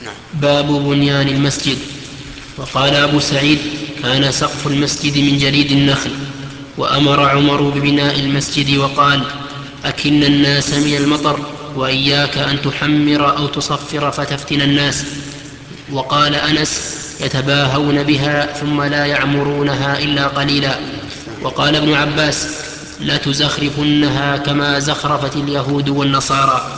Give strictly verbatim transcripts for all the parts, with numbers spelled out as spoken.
نعم. باب بنيان المسجد. وقال أبو سعيد: كان سقف المسجد من جريد النخل. وأمر عمر ببناء المسجد وقال: أكن الناس من المطر، وإياك أن تحمر أو تصفر فتفتن الناس. وقال أنس: يتباهون بها ثم لا يعمرونها إلا قليلا. وقال ابن عباس: لا تزخرفنها كما زخرفت اليهود والنصارى.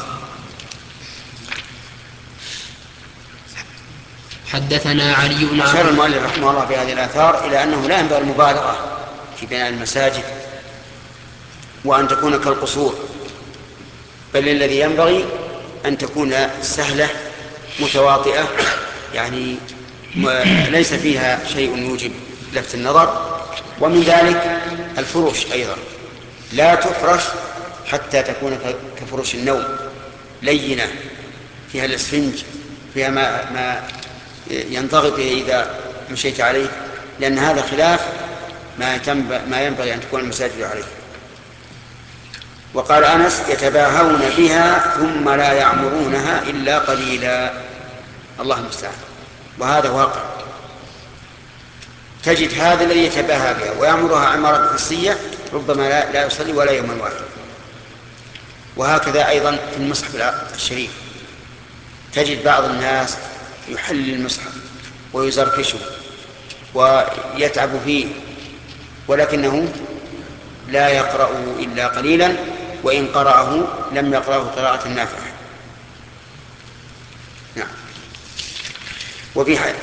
حدثنا علي بن أشار عبد المؤلف رحمه الله في هذه الآثار إلى أنه لا ينبغي المبالغة في بناء المساجد وأن تكون كالقصور، بل الذي ينبغي أن تكون سهلة متواطئة، يعني ليس فيها شيء يوجب لفت النظر. ومن ذلك الفروش أيضا لا تفرش حتى تكون كفروش النوم، لينة فيها الاسفنج، فيها ما, ما ينضغط إذا مشيت عليه، لأن هذا خلاف ما ينبغي أن تكون المساجد عليه. وقال أنس: يتباهون بها ثم لا يعمرونها إلا قليلا. الله المستعان. وهذا واقع، تجد هذا الذي يتباهى بها ويعمرها عمارة حسية ربما لا, لا يصلي ولا يوم واحد. وهكذا أيضا في المصحف الشريف تجد بعض الناس يحل المصحف ويزركشه ويتعب فيه، ولكنه لا يقرأ إلا قليلا، وإن قرأه لم يقرأه قراءة نافعة. نعم. وفي